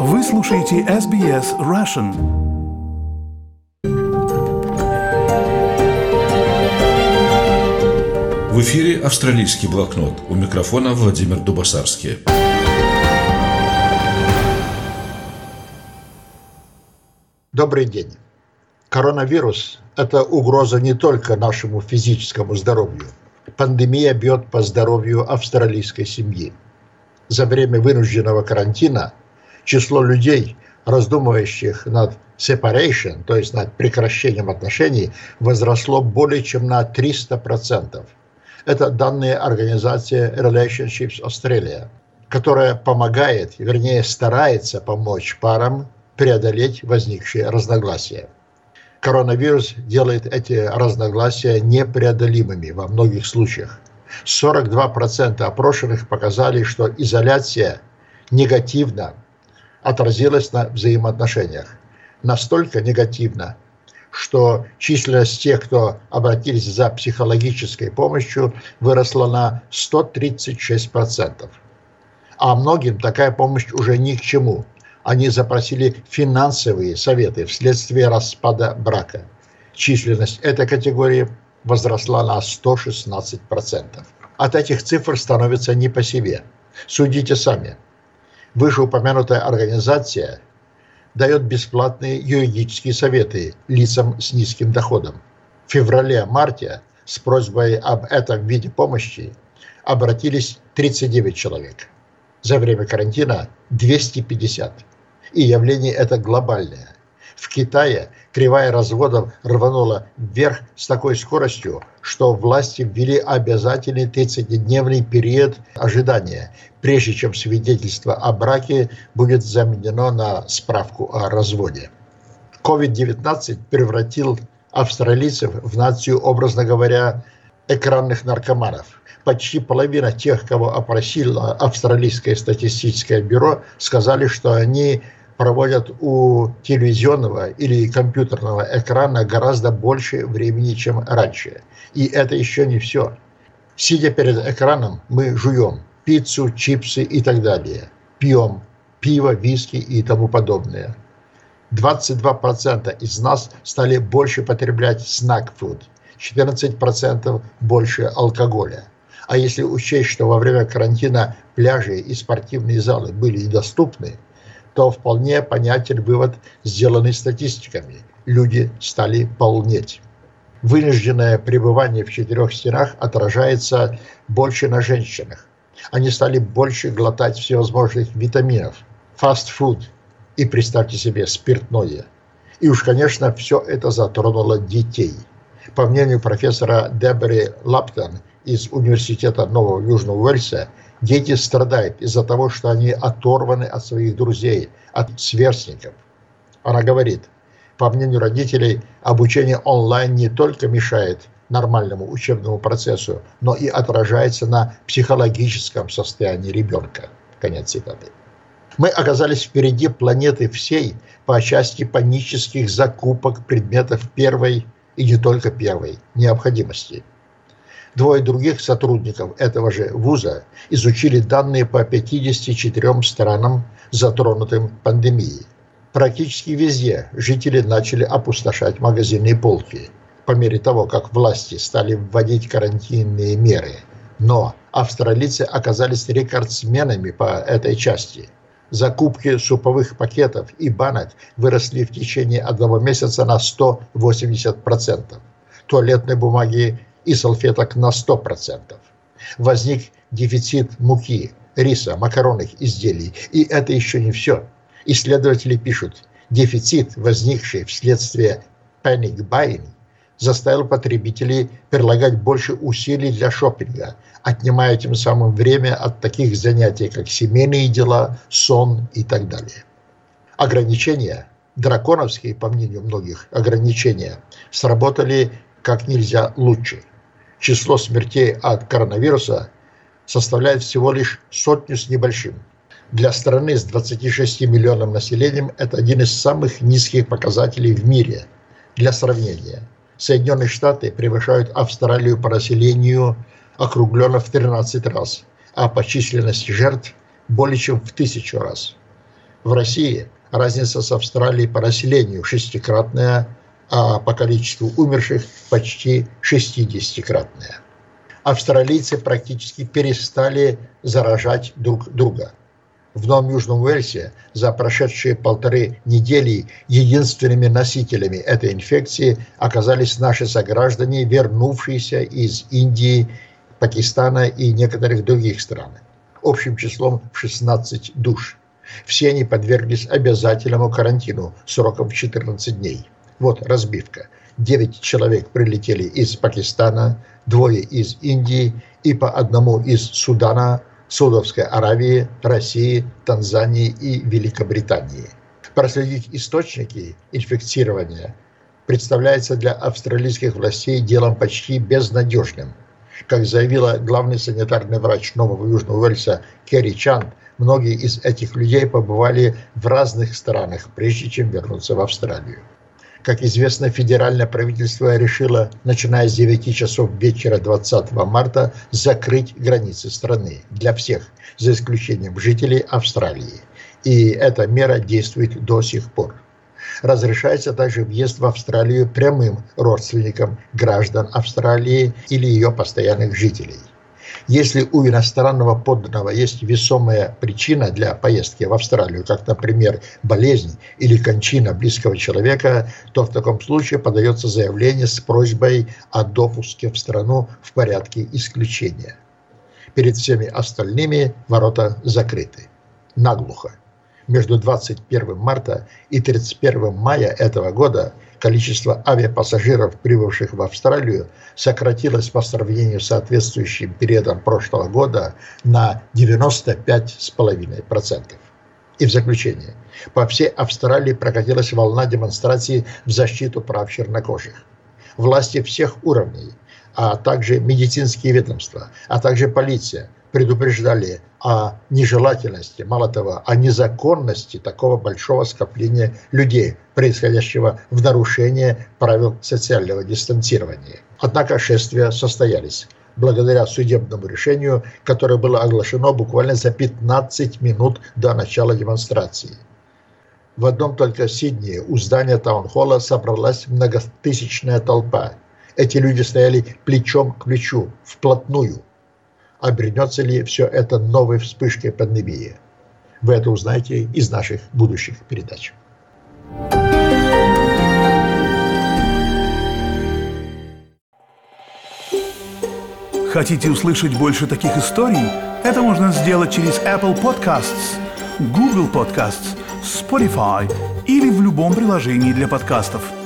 Вы слушаете SBS Russian. В эфире «Австралийский блокнот». У микрофона Владимир Дубасарский. Добрый день. Коронавирус – это угроза не только нашему физическому здоровью. Пандемия бьет по здоровью австралийской семьи. За время вынужденного карантина число людей, раздумывающих над separation, то есть над прекращением отношений, возросло более чем на 300%. Это данные организации Relationships Australia, которая помогает, вернее старается помочь парам преодолеть возникшие разногласия. Коронавирус делает эти разногласия непреодолимыми во многих случаях. 42% опрошенных показали, что изоляция негативно отразилась на взаимоотношениях. Настолько негативно, что численность тех, кто обратились за психологической помощью, выросла на 136%. А многим такая помощь уже ни к чему. Они запросили финансовые советы вследствие распада брака. Численность этой категории возросла на 116%. От этих цифр становится не по себе. Судите сами. Вышеупомянутая организация дает бесплатные юридические советы лицам с низким доходом. В феврале-марте с просьбой об этом виде помощи обратились 39 человек. За время карантина 250. И явление это глобальное. В Китае кривая разводов рванула вверх с такой скоростью, что власти ввели обязательный 30-дневный период ожидания, прежде чем свидетельство о браке будет заменено на справку о разводе. COVID-19 превратил австралийцев в нацию, образно говоря, экранных наркоманов. Почти половина тех, кого опросило Австралийское статистическое бюро, сказали, что они проводят у телевизионного или компьютерного экрана гораздо больше времени, чем раньше. И это еще не все. Сидя перед экраном, мы жуем пиццу, чипсы и так далее. Пьем пиво, виски и тому подобное. 22% из нас стали больше потреблять снэк-фуд, 14% больше алкоголя. А если учесть, что во время карантина пляжи и спортивные залы были недоступны, то вполне понятен вывод, сделанный статистиками. Люди стали полнеть. Вынужденное пребывание в четырех стенах отражается больше на женщинах. Они стали больше глотать всевозможных витаминов, фастфуд и, представьте себе, спиртное. И уж, конечно, все это затронуло детей. По мнению профессора Дебори Лаптон из Университета Нового Южного Уэльса, дети страдают из-за того, что они оторваны от своих друзей, от сверстников. Она говорит, по мнению родителей, обучение онлайн не только мешает нормальному учебному процессу, но и отражается на психологическом состоянии ребенка. Конец цитаты. Мы оказались впереди планеты всей по части панических закупок предметов первой и не только первой необходимости. Двое других сотрудников этого же вуза изучили данные по 54 странам, затронутым пандемией. Практически везде жители начали опустошать магазинные полки по мере того, как власти стали вводить карантинные меры. Но австралийцы оказались рекордсменами по этой части. Закупки суповых пакетов и банок выросли в течение одного месяца на 180%. Туалетной бумаги и салфеток на 100%. Возник дефицит муки, риса, макаронных изделий. И это еще не все. Исследователи пишут, дефицит, возникший вследствие panic buying, заставил потребителей прилагать больше усилий для шопинга, отнимая тем самым время от таких занятий, как семейные дела, сон и так далее. Ограничения, драконовские, по мнению многих, ограничения, сработали как нельзя лучше. Число смертей от коронавируса составляет всего лишь 100 с небольшим. Для страны с 26 миллионным населением это один из самых низких показателей в мире. Для сравнения, Соединенные Штаты превышают Австралию по населению округленно в 13 раз, а по численности жертв более чем в 1000 раз. В России разница с Австралией по населению 6-кратная, а по количеству умерших почти 60-кратная. Австралийцы практически перестали заражать друг друга. В Новом Южном Уэльсе за прошедшие 1,5 недели единственными носителями этой инфекции оказались наши сограждане, вернувшиеся из Индии, Пакистана и некоторых других стран, общим числом в 16 душ. Все они подверглись обязательному карантину сроком в 14 дней. Вот разбивка. 9 человек прилетели из Пакистана, 2 из Индии и по 1 из Судана, Саудовской Аравии, России, Танзании и Великобритании. Проследить источники инфицирования представляется для австралийских властей делом почти безнадежным. Как заявила главный санитарный врач Нового Южного Уэльса Керри Чан, многие из этих людей побывали в разных странах, прежде чем вернуться в Австралию. Как известно, федеральное правительство решило, начиная с 9 часов вечера 20 марта, закрыть границы страны для всех, за исключением жителей Австралии. И эта мера действует до сих пор. Разрешается также въезд в Австралию прямым родственникам граждан Австралии или ее постоянных жителей. Если у иностранного подданного есть весомая причина для поездки в Австралию, как, например, болезнь или кончина близкого человека, то в таком случае подается заявление с просьбой о допуске в страну в порядке исключения. Перед всеми остальными ворота закрыты. Наглухо. Между 21 марта и 31 мая этого года количество авиапассажиров, прибывших в Австралию, сократилось по сравнению с соответствующим периодом прошлого года на 95,5%. И в заключение. По всей Австралии прокатилась волна демонстраций в защиту прав чернокожих. Власти всех уровней, а также медицинские ведомства, а также полиция предупреждали о нежелательности, мало того, о незаконности такого большого скопления людей, происходящего в нарушение правил социального дистанцирования. Однако шествия состоялись благодаря судебному решению, которое было оглашено буквально за 15 минут до начала демонстрации. В одном только Сиднее у здания таунхолла собралась многотысячная толпа. Эти люди стояли плечом к плечу, вплотную. Обернется ли все это новой вспышкой пандемии? Вы это узнаете из наших будущих передач. Хотите услышать больше таких историй? Это можно сделать через Apple Podcasts, Google Podcasts, Spotify или в любом приложении для подкастов.